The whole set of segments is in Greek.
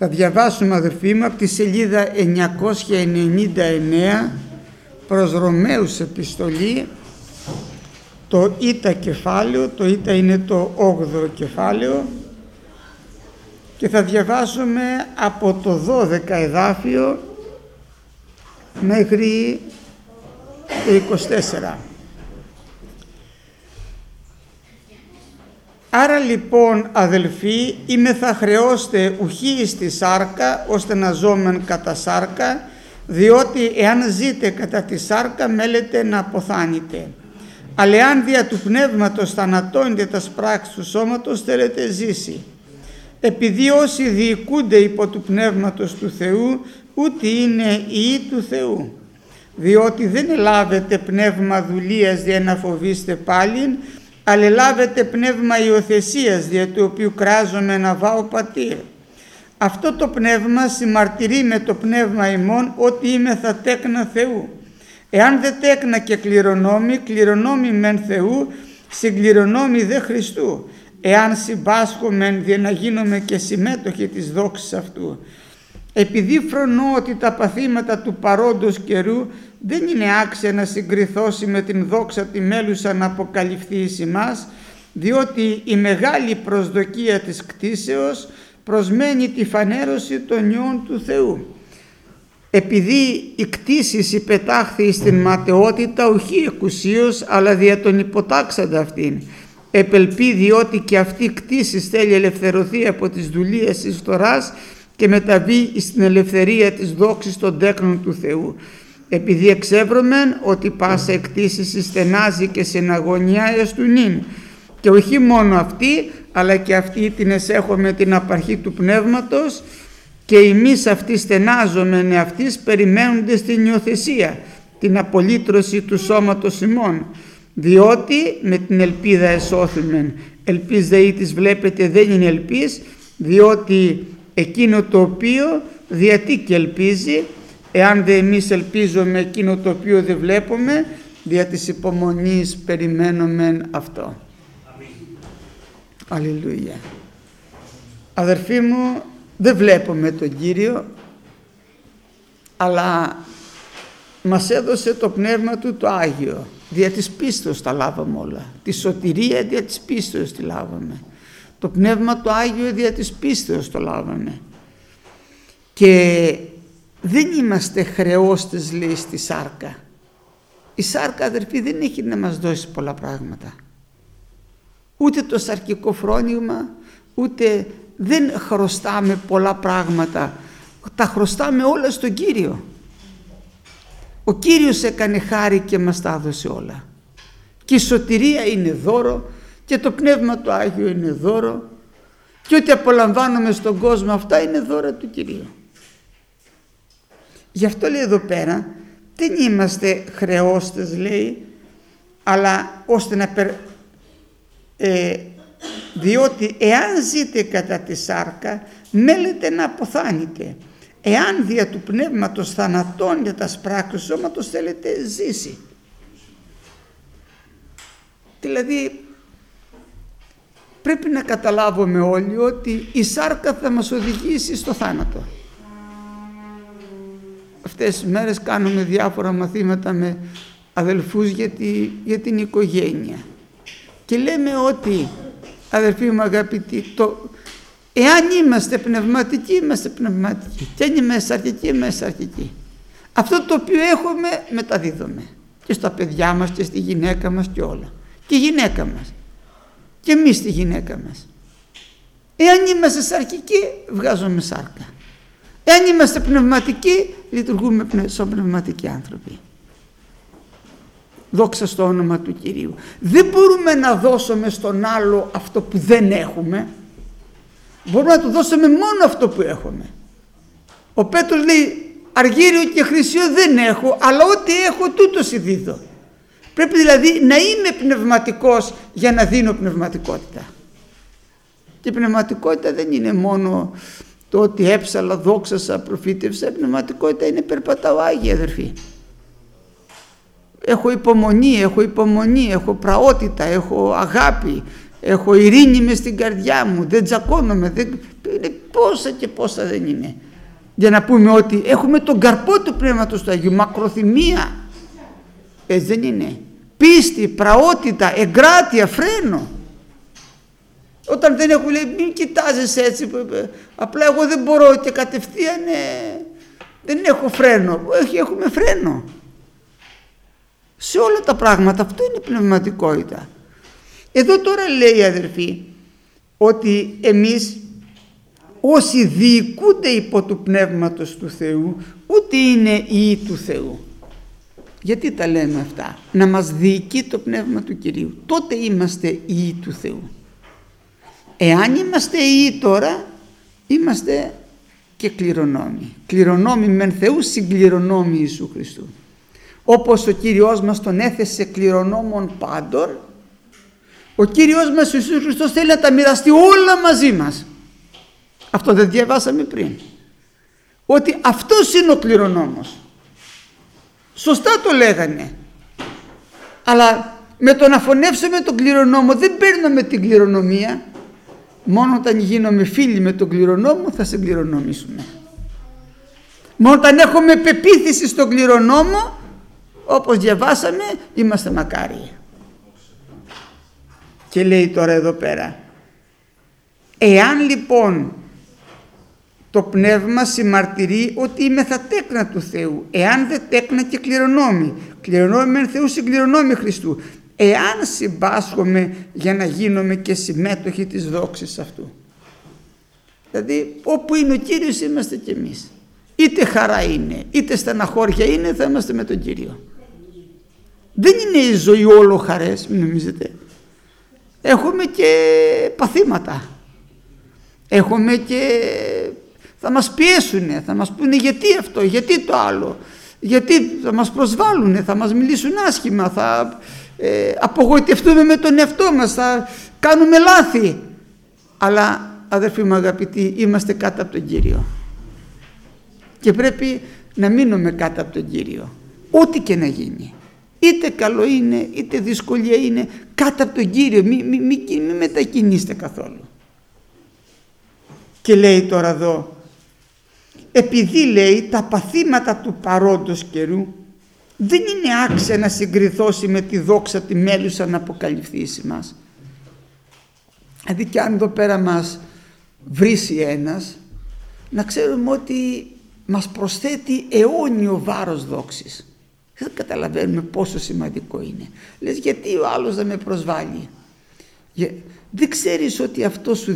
Θα διαβάσουμε, αδερφοί μου, από τη σελίδα 999 προς Ρωμαίους επιστολή, το Ήτα κεφάλαιο, το Ήτα είναι το 8ο κεφάλαιο, και θα διαβάσουμε από το 12 εδάφιο μέχρι το 24. Άρα λοιπόν, αδελφοί, είμαι θα χρεώστε ουχή στη σάρκα, ώστε να ζώμεν κατά σάρκα, διότι εάν ζείτε κατά τη σάρκα, μέλετε να αποθάνετε. Αλλά εάν δια του πνεύματος θανατώνετε τα πράξεις του σώματος, θέλετε ζήσει. Επειδή όσοι διοικούνται υπό του πνεύματος του Θεού, ούτε είναι ιοί του Θεού. Διότι δεν ελάβετε πνεύμα δουλείας δια να φοβήστε πάλιν, αλλά ελάβετε πνεύμα υιοθεσίας, δια του οποίου κράζομαι να βάω πατήρ. Αυτό το πνεύμα συμμαρτυρεί με το πνεύμα ημών ότι είμαι θα τέκνα Θεού. Εάν δε τέκνα και κληρονόμοι, κληρονόμοι μεν Θεού, συγκληρονόμοι δε Χριστού. Εάν συμπάσχομεν, δια να γίνομαι και συμμέτοχοι της δόξης αυτού. Επειδή φρονώ ότι τα παθήματα του παρόντος καιρού δεν είναι άξια να συγκριθώσει με την δόξα τη μέλουσα να αποκαλυφθεί εις ημάς, διότι η μεγάλη προσδοκία της κτήσεως προσμένει τη φανέρωση των ιών του Θεού. Επειδή η κτήσης υπετάχθη στην ματαιότητα, οχι εκουσίως, αλλά δια τον υποτάξαντα αυτήν. Επελπεί, διότι και αυτή κτήσης θέλει ελευθερωθεί από τις δουλείες της φθοράς και μεταβεί στην ελευθερία της δόξης των τέκνων του Θεού. Επειδή εξεύρωμεν ότι πάσα εκτίσεις στενάζει και συναγωνιά έως του νυν. Και όχι μόνο αυτή, αλλά και αυτή την εσέχομαι την απαρχή του πνεύματος, και εμείς αυτοί στενάζομεν αυτής περιμένοντες την υιοθεσία, την απολύτρωση του σώματος ημών. Διότι με την ελπίδα εσώθημεν. Ελπίς δε ήτης βλέπετε δεν είναι ελπίς, διότι εκείνο το οποίο διατί και ελπίζει, εάν δε εμείς ελπίζουμε εκείνο το οποίο δεν βλέπουμε, δια της υπομονής περιμένομεν αυτό. Αλληλούια. Αδερφοί μου, δεν βλέπουμε τον Κύριο, αλλά μας έδωσε το πνεύμα του το Άγιο. Δια της πίστεως τα λάβαμε όλα. Τη σωτηρία δια της πίστεως τη λάβαμε. Το πνεύμα το Άγιο δια της πίστεως το λάβαμε. Και δεν είμαστε χρεώστες, λέει, στη σάρκα. Η σάρκα, αδερφοί, δεν έχει να μας δώσει πολλά πράγματα. Ούτε το σαρκικό φρόνημα, ούτε δεν χρωστάμε πολλά πράγματα. Τα χρωστάμε όλα στον Κύριο. Ο Κύριος έκανε χάρη και μας τα έδωσε όλα. Και η σωτηρία είναι δώρο, και το πνεύμα το Άγιο είναι δώρο, και ό,τι απολαμβάνουμε στον κόσμο, αυτά είναι δώρα του Κυρίου. Γι' αυτό λέει εδώ πέρα, δεν είμαστε χρεώστες, λέει, αλλά ώστε να διότι εάν ζείτε κατά τη σάρκα, μέλετε να αποθάνετε. Εάν δια του πνεύματος θανατώνετε τα πράξεις του σώματος, θέλετε ζήσει. Δηλαδή πρέπει να καταλάβουμε όλοι ότι η σάρκα θα μας οδηγήσει στο θάνατο. Αυτές τις μέρες κάνουμε διάφορα μαθήματα με αδελφούς για την οικογένεια και λέμε ότι, αδελφοί μου αγαπητοί, εάν είμαστε πνευματικοί, είμαστε πνευματικοί, και αν είμαστε σαρκικοί, είμαστε σαρκικοί. Αυτό το οποίο έχουμε μεταδίδουμε και στα παιδιά μας και στη γυναίκα μας και όλα. Και η γυναίκα μας και εμείς τη γυναίκα μας. Εάν είμαστε σαρκικοί, βγάζουμε σάρκα. Εάν είμαστε πνευματικοί, λειτουργούμε σαν πνευματικοί άνθρωποι. Δόξα στο όνομα του Κυρίου. Δεν μπορούμε να δώσουμε στον άλλο αυτό που δεν έχουμε. Μπορούμε να του δώσουμε μόνο αυτό που έχουμε. Ο Πέτρος λέει, αργύριο και χρυσίο δεν έχω, αλλά ό,τι έχω τούτο σου δίδω. Πρέπει δηλαδή να είμαι πνευματικός για να δίνω πνευματικότητα. Και η πνευματικότητα δεν είναι μόνο το ότι έψαλα, δόξασα, προφήτευσα. Η πνευματικότητα είναι περπατάω Άγιοι, αδερφοί. Έχω υπομονή, έχω πραότητα, έχω αγάπη, έχω ειρήνη μες στην καρδιά μου, δεν τζακώνομαι, πόσα και πόσα δεν είναι. Για να πούμε ότι έχουμε τον καρπό του Πνεύματος του Αγίου, μακροθυμία. Έτσι δεν είναι? Πίστη, πραότητα, εγκράτεια, φρένο. Όταν δεν έχω, λέει, μην κοιτάζεις έτσι, απλά εγώ δεν μπορώ και κατευθείαν δεν έχω φρένο. Έχουμε φρένο. Σε όλα τα πράγματα αυτό είναι πνευματικότητα. Εδώ τώρα λέει, αδερφοί, ότι εμείς όσοι διοικούνται υπό του Πνεύματος του Θεού, ούτε είναι ιοί του Θεού. Γιατί τα λέμε αυτά? Να μας διοικεί το Πνεύμα του Κυρίου, τότε είμαστε ιοί του Θεού. Εάν είμαστε ιοί τώρα, είμαστε και κληρονόμοι. Κληρονόμοι μεν Θεού, συγκληρονόμοι Ιησού Χριστού. Όπως ο Κύριος μας τον έθεσε κληρονόμων πάντων, ο Κύριος μας ο Ιησούς Χριστός θέλει να τα μοιραστεί όλα μαζί μας. Αυτό δεν διαβάσαμε πριν? Ότι αυτός είναι ο κληρονόμος. Σωστά το λέγανε. Αλλά με το να φωνεύσουμε τον κληρονόμο δεν παίρνουμε την κληρονομία. Μόνο όταν γίνομαι φίλοι με τον κληρονόμο θα σε κληρονομήσουμε. Μόνο όταν έχουμε πεποίθηση στον κληρονόμο, όπως διαβάσαμε, είμαστε μακάριοι. Και λέει τώρα εδώ πέρα, εάν λοιπόν το πνεύμα συμμαρτυρεί ότι είμαι θα τέκνα του Θεού, εάν δεν τέκνα και κληρονόμοι, κληρονόμοι μεν Θεού, συγκληρονόμοι Χριστού, εάν συμπάσχομαι για να γίνομαι και συμμέτοχοι της δόξης αυτού. Δηλαδή όπου είναι ο Κύριος είμαστε κι εμείς. Είτε χαρά είναι, είτε στεναχώρια είναι, θα είμαστε με τον Κύριο. Δεν είναι η ζωή όλο χαρές, μην νομίζετε. Έχουμε και παθήματα. Έχουμε και θα μας πιέσουνε, θα μας πούνε γιατί αυτό, γιατί το άλλο, γιατί θα μας προσβάλλουνε, θα μας μιλήσουν άσχημα, θα απογοητευτούμε με τον εαυτό μας, θα κάνουμε λάθη. Αλλά αδερφοί μου αγαπητοί, είμαστε κάτω από τον Κύριο και πρέπει να μείνουμε κάτω από τον Κύριο, ό,τι και να γίνει, είτε καλό είναι είτε δυσκολία είναι, κάτω από τον Κύριο, μην μετακινείστε καθόλου. Και λέει τώρα εδώ, επειδή λέει τα παθήματα του παρόντος καιρού δεν είναι άξια να συγκριθώσει με τη δόξα τη μέλουσα να αποκαλυφθήσει μας. Δηλαδή και αν εδώ πέρα μας βρίσει ένας, να ξέρουμε ότι μας προσθέτει αιώνιο βάρος δόξης. Δεν καταλαβαίνουμε πόσο σημαντικό είναι. Λες γιατί ο άλλος δεν με προσβάλλει? Δεν ξέρεις ότι αυτό σου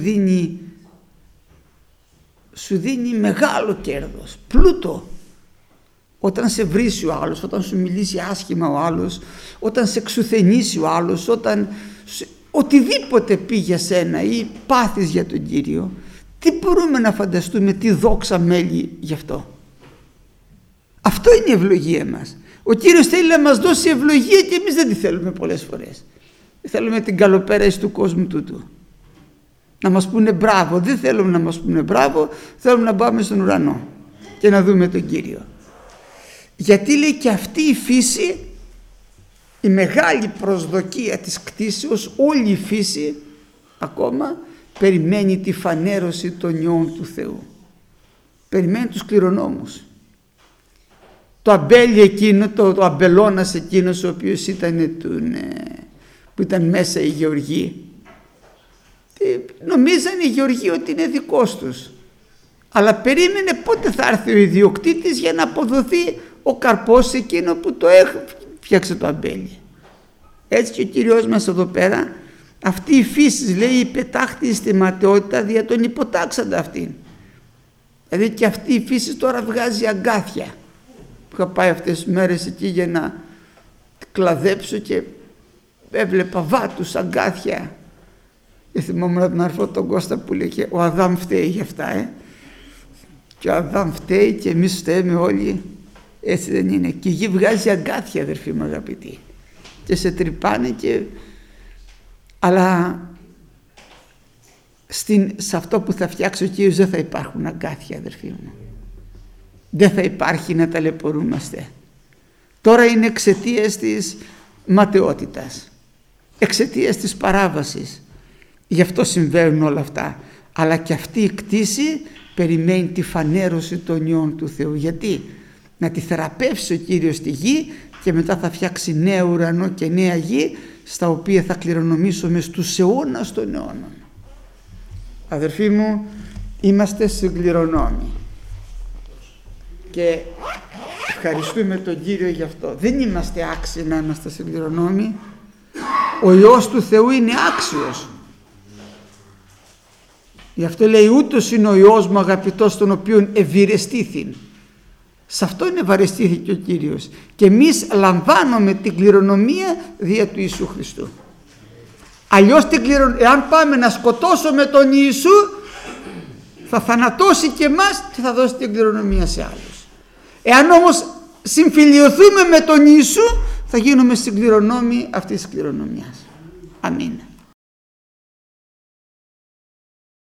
δίνει μεγάλο κέρδος, πλούτο. Όταν σε βρίσει ο άλλος, όταν σου μιλήσει άσχημα ο άλλος, όταν σε εξουθενήσει ο άλλος, όταν οτιδήποτε πει για σένα ή πάθεις για τον Κύριο, τι μπορούμε να φανταστούμε, τι δόξα μέλει γι' αυτό? Αυτό είναι η ευλογία μας. Ο Κύριος θέλει να μας δώσει ευλογία και εμείς δεν τη θέλουμε πολλές φορές. Θέλουμε την καλοπέραση του κόσμου τούτου. Να μας πούνε μπράβο. Δεν θέλουμε να μας πούνε μπράβο, θέλουμε να πάμε στον ουρανό και να δούμε τον Κύριο. Γιατί λέει και αυτή η φύση, η μεγάλη προσδοκία της κτήσεως, όλη η φύση ακόμα περιμένει τη φανέρωση των ιών του Θεού. Περιμένει τους κληρονόμους. Το αμπέλι εκείνο, το αμπελώνας εκείνος ο οποίος που ήταν μέσα οι γεωργοί, νομίζανε οι γεωργοί ότι είναι δικός τους, αλλά περίμενε πότε θα έρθει ο ιδιοκτήτης για να αποδοθεί ο καρπός εκείνο που το έφτιαξε το αμπέλι. Έτσι και ο Κύριος μας εδώ πέρα, αυτή η φύση λέει υπετάχτη στη ματαιότητα δια τον υποτάξαντα αυτήν. Δηλαδή και αυτή η φύση τώρα βγάζει αγκάθια. Είχα πάει αυτές τις μέρες εκεί για να κλαδέψω και έβλεπα βάτους, αγκάθια. Και θυμόμουν τον αρφό τον Κώστα που λέγε ο Αδάμ φταίει για αυτά, και ο Αδάμ φταίει και εμείς φταίμε όλοι. Έτσι δεν είναι? Και η γη βγάζει αγκάθια, αδερφοί μου αγαπητοί, και σε τρυπάνε αλλά σε αυτό που θα φτιάξει ο Κύριος δεν θα υπάρχουν αγκάθια, αδερφοί μου. Δεν θα υπάρχει να ταλαιπωρούμαστε. Τώρα είναι εξαιτίας της ματαιότητας, εξαιτίας της παράβασης. Γι' αυτό συμβαίνουν όλα αυτά. αλλά και αυτή η κτήση περιμένει τη φανέρωση των ιών του Θεού. Γιατί? Να τη θεραπεύσει ο Κύριος τη γη και μετά θα φτιάξει νέο ουρανό και νέα γη, στα οποία θα κληρονομήσουμε στους αιώνας των αιώνων. Αδερφοί μου, είμαστε συγκληρονόμοι και ευχαριστούμε τον Κύριο γι' αυτό. Δεν είμαστε άξιοι να είμαστε συγκληρονόμοι. Ο Υιός του Θεού είναι άξιος. Γι' αυτό λέει, ούτως είναι ο Υιός μου αγαπητός, τον οποίον ευηρεστήθην. Σε αυτό είναι ευαρεστήθηκε ο Κύριος. Και εμείς λαμβάνουμε την κληρονομία δια του Ιησού Χριστού. Αλλιώς εάν πάμε να σκοτώσουμε τον Ιησού, θα θανατώσει και εμάς και θα δώσει την κληρονομία σε άλλους. Εάν όμως συμφιλιωθούμε με τον Ιησού, θα γίνουμε συγκληρονόμοι αυτής της κληρονομιάς. Αμήν.